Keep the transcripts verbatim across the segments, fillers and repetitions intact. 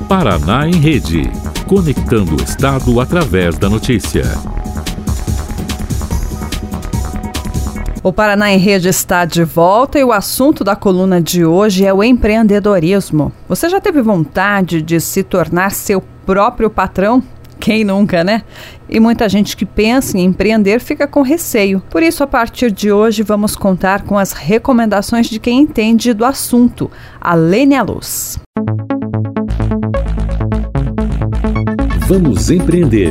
Paraná em Rede, conectando o Estado através da notícia. O Paraná em Rede está de volta e o assunto da coluna de hoje é o empreendedorismo. Você já teve vontade de se tornar seu próprio patrão? Quem nunca, né? E muita gente que pensa em empreender fica com receio. Por isso, a partir de hoje, vamos contar com as recomendações de quem entende do assunto, a Lênia Luz. Vamos empreender.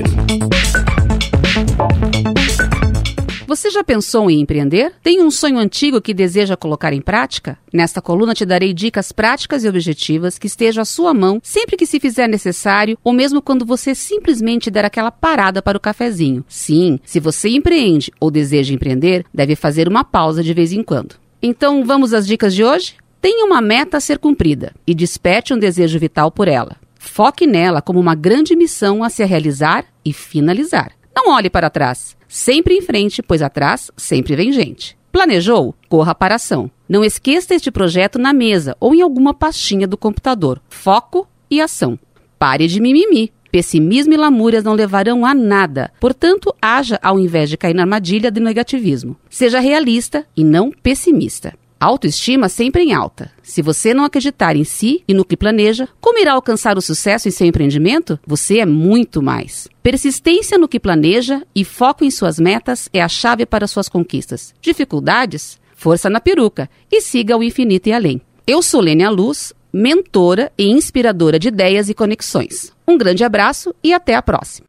Você já pensou em empreender? Tem um sonho antigo que deseja colocar em prática? Nesta coluna te darei dicas práticas e objetivas que estejam à sua mão sempre que se fizer necessário ou mesmo quando você simplesmente der aquela parada para o cafezinho. Sim, se você empreende ou deseja empreender, deve fazer uma pausa de vez em quando. Então vamos às dicas de hoje? Tenha uma meta a ser cumprida e desperte um desejo vital por ela. Foque nela como uma grande missão a se realizar e finalizar. Não olhe para trás. Sempre em frente, pois atrás sempre vem gente. Planejou? Corra para a ação. Não esqueça este projeto na mesa ou em alguma pastinha do computador. Foco e ação. Pare de mimimi. Pessimismo e lamúrias não levarão a nada. Portanto, haja ao invés de cair na armadilha do negativismo. Seja realista e não pessimista. Autoestima sempre em alta. Se você não acreditar em si e no que planeja, como irá alcançar o sucesso em seu empreendimento? Você é muito mais. Persistência no que planeja e foco em suas metas é a chave para suas conquistas. Dificuldades? Força na peruca e siga ao infinito e além. Eu sou Lênia Luz, mentora e inspiradora de ideias e conexões. Um grande abraço e até a próxima.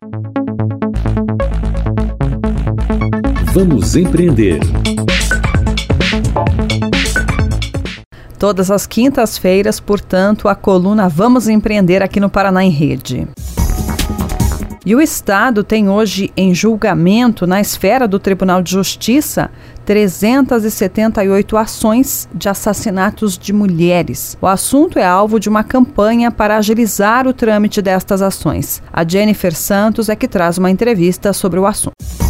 Vamos empreender. Todas as quintas-feiras, portanto, a coluna Vamos Empreender aqui no Paraná em Rede. E o Estado tem hoje em julgamento, na esfera do Tribunal de Justiça, trezentas e setenta e oito ações de assassinatos de mulheres. O assunto é alvo de uma campanha para agilizar o trâmite destas ações. A Jennifer Santos é que traz uma entrevista sobre o assunto.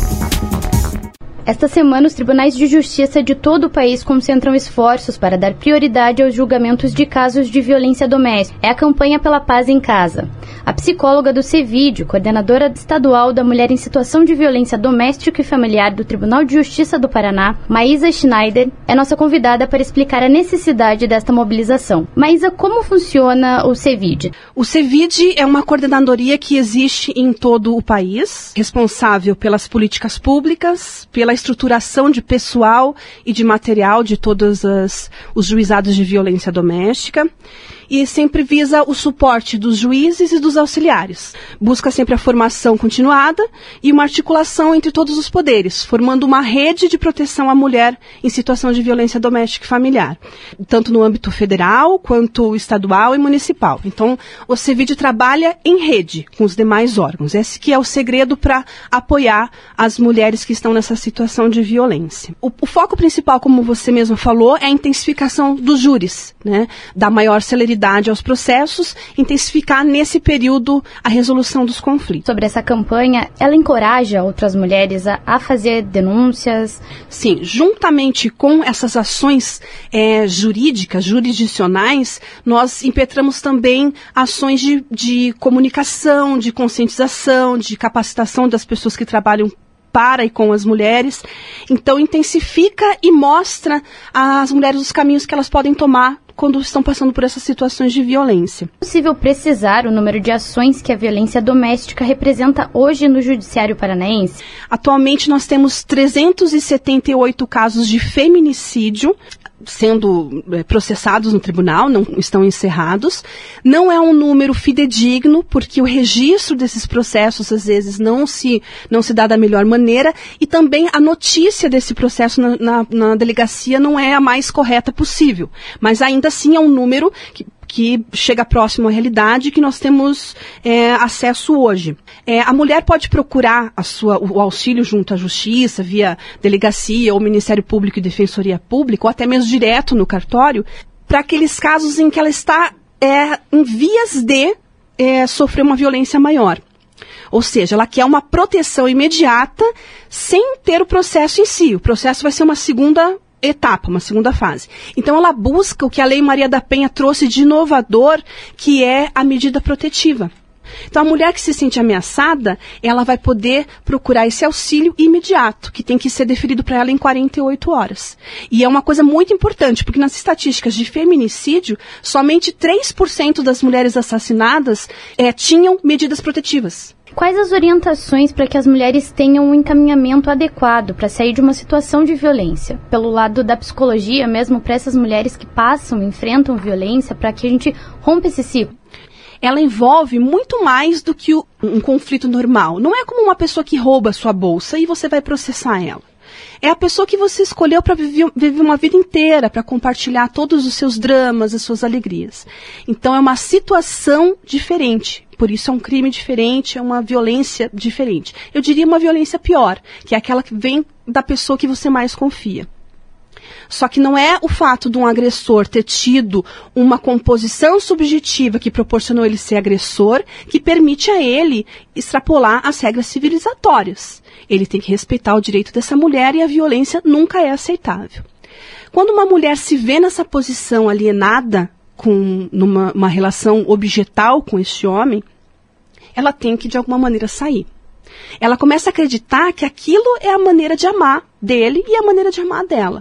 Esta semana, os tribunais de justiça de todo o país concentram esforços para dar prioridade aos julgamentos de casos de violência doméstica. É a campanha pela paz em casa. A psicóloga do CEVID, coordenadora estadual da Mulher em Situação de Violência Doméstica e Familiar do Tribunal de Justiça do Paraná, Maísa Schneider, é nossa convidada para explicar a necessidade desta mobilização. Maísa, como funciona o CEVID? O CEVID é uma coordenadoria que existe em todo o país, responsável pelas políticas públicas, pela estruturação de pessoal e de material de todos as, os juizados de violência doméstica e sempre visa o suporte dos juízes e dos auxiliares. Busca sempre a formação continuada e uma articulação entre todos os poderes, formando uma rede de proteção à mulher em situação de violência doméstica e familiar, tanto no âmbito federal quanto estadual e municipal. Então, o CEVID trabalha em rede com os demais órgãos. Esse que é o segredo para apoiar as mulheres que estão nessa situação de violência. O, o foco principal, como você mesmo falou, é a intensificação dos júris, né? Dar maior celeridade aos processos, intensificar nesse período a resolução dos conflitos. Sobre essa campanha, ela encoraja outras mulheres a, a fazer denúncias? Sim, juntamente com essas ações é, jurídicas, jurisdicionais, nós impetramos também ações de, de comunicação, de conscientização, de capacitação das pessoas que trabalham para e com as mulheres. Então, intensifica e mostra às mulheres os caminhos que elas podem tomar quando estão passando por essas situações de violência. É possível precisar o número de ações que a violência doméstica representa hoje no Judiciário Paranaense? Atualmente nós temos trezentos e setenta e oito casos de feminicídio sendo processados no tribunal, não estão encerrados. Não é um número fidedigno, porque o registro desses processos, às vezes, não se, não se dá da melhor maneira, e também a notícia desse processo na, na, na delegacia não é a mais correta possível. Mas ainda assim é um número que que chega próximo à realidade que nós temos é, acesso hoje. É, a mulher pode procurar a sua, o auxílio junto à Justiça, via delegacia ou Ministério Público e Defensoria Pública, ou até mesmo direto no cartório, para aqueles casos em que ela está é, em vias de é, sofrer uma violência maior. Ou seja, ela quer uma proteção imediata sem ter o processo em si. O processo vai ser uma segunda etapa, uma segunda fase. Então ela busca o que a Lei Maria da Penha trouxe de inovador, que é a medida protetiva. Então a mulher que se sente ameaçada, ela vai poder procurar esse auxílio imediato, que tem que ser deferido para ela em quarenta e oito horas. E é uma coisa muito importante, porque nas estatísticas de feminicídio, somente três por cento das mulheres assassinadas é, tinham medidas protetivas. Quais as orientações para que as mulheres tenham um encaminhamento adequado para sair de uma situação de violência? Pelo lado da psicologia, mesmo para essas mulheres que passam, enfrentam violência, para que a gente rompa esse ciclo? Ela envolve muito mais do que o, um conflito normal. Não é como uma pessoa que rouba a sua bolsa e você vai processar ela. É a pessoa que você escolheu para viver, viver uma vida inteira, para compartilhar todos os seus dramas, as suas alegrias. Então é uma situação diferente. Por isso é um crime diferente, é uma violência diferente. Eu diria uma violência pior, que é aquela que vem da pessoa que você mais confia. Só que não é o fato de um agressor ter tido uma composição subjetiva que proporcionou ele ser agressor que permite a ele extrapolar as regras civilizatórias. Ele tem que respeitar o direito dessa mulher e a violência nunca é aceitável. Quando uma mulher se vê nessa posição alienada, com, numa uma relação objetal com esse homem, ela tem que de alguma maneira sair. Ela começa a acreditar que aquilo é a maneira de amar dele e a maneira de amar dela.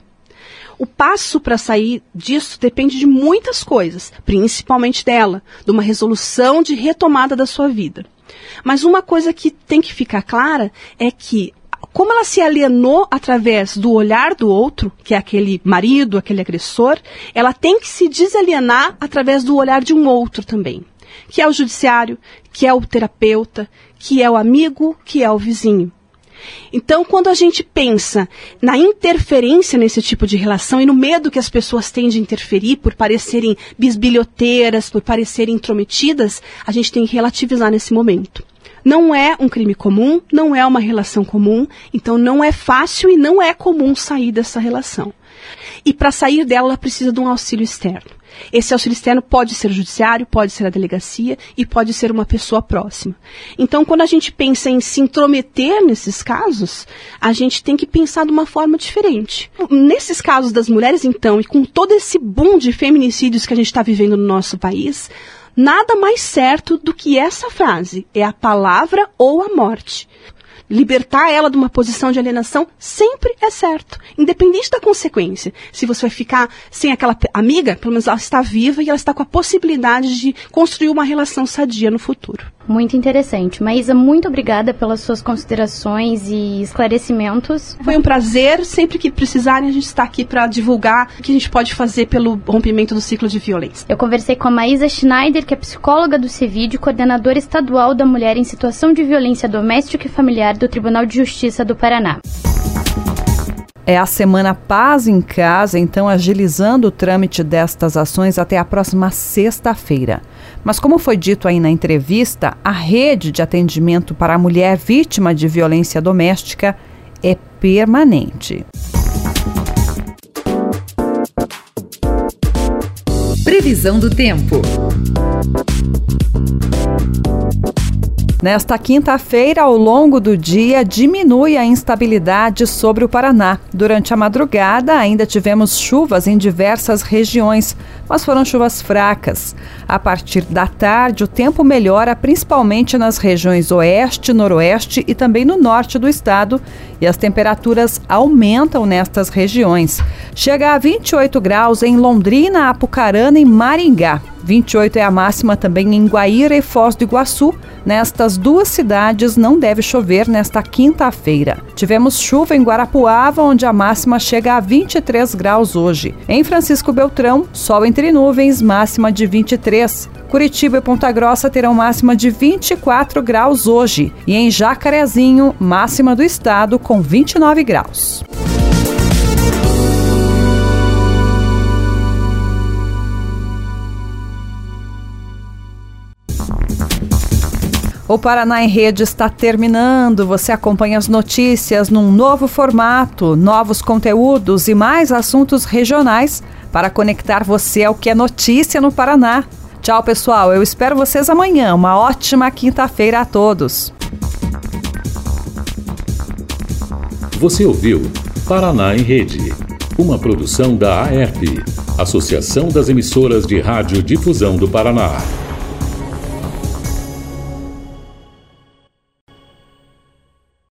O passo para sair disso depende de muitas coisas, principalmente dela, de uma resolução de retomada da sua vida. Mas uma coisa que tem que ficar clara é que, como ela se alienou através do olhar do outro, que é aquele marido, aquele agressor, ela tem que se desalienar através do olhar de um outro também, que é o judiciário, que é o terapeuta, que é o amigo, que é o vizinho. Então, quando a gente pensa na interferência nesse tipo de relação e no medo que as pessoas têm de interferir por parecerem bisbilhoteiras, por parecerem intrometidas, a gente tem que relativizar nesse momento. Não é um crime comum, não é uma relação comum, então não é fácil e não é comum sair dessa relação. E para sair dela, ela precisa de um auxílio externo. Esse auxílio externo pode ser o judiciário, pode ser a delegacia e pode ser uma pessoa próxima. Então, quando a gente pensa em se intrometer nesses casos, a gente tem que pensar de uma forma diferente. Nesses casos das mulheres, então, e com todo esse boom de feminicídios que a gente está vivendo no nosso país, nada mais certo do que essa frase, é a palavra ou a morte. Libertar ela de uma posição de alienação sempre é certo, independente da consequência. Se você vai ficar sem aquela amiga, pelo menos ela está viva e ela está com a possibilidade de construir uma relação sadia no futuro. Muito interessante. Maísa, muito obrigada pelas suas considerações e esclarecimentos. Foi um prazer. Sempre que precisarem, a gente está aqui para divulgar o que a gente pode fazer pelo rompimento do ciclo de violência. Eu conversei com a Maísa Schneider, que é psicóloga do CEVID, coordenadora estadual da mulher em situação de violência doméstica e familiar do Tribunal de Justiça do Paraná. É a Semana Paz em Casa, então agilizando o trâmite destas ações até a próxima sexta-feira. Mas como foi dito aí na entrevista, a rede de atendimento para a mulher vítima de violência doméstica é permanente. Previsão do tempo. Nesta quinta-feira, ao longo do dia, diminui a instabilidade sobre o Paraná. Durante a madrugada, ainda tivemos chuvas em diversas regiões, mas foram chuvas fracas. A partir da tarde, o tempo melhora principalmente nas regiões oeste, noroeste e também no norte do estado, e as temperaturas aumentam nestas regiões. Chega a vinte e oito graus em Londrina, Apucarana e Maringá. vinte e oito é a máxima também em Guaíra e Foz do Iguaçu. Nestas duas cidades não deve chover nesta quinta-feira. Tivemos chuva em Guarapuava, onde a máxima chega a vinte e três graus hoje. Em Francisco Beltrão, sol entre nuvens, máxima de vinte e três. Curitiba e Ponta Grossa terão máxima de vinte e quatro graus hoje. E em Jacarezinho, máxima do estado com vinte e nove graus. O Paraná em Rede está terminando. Você acompanha as notícias num novo formato, novos conteúdos e mais assuntos regionais para conectar você ao que é notícia no Paraná. Tchau, pessoal. Eu espero vocês amanhã. Uma ótima quinta-feira a todos. Você ouviu Paraná em Rede. Uma produção da A E P, Associação das Emissoras de Rádio Difusão do Paraná.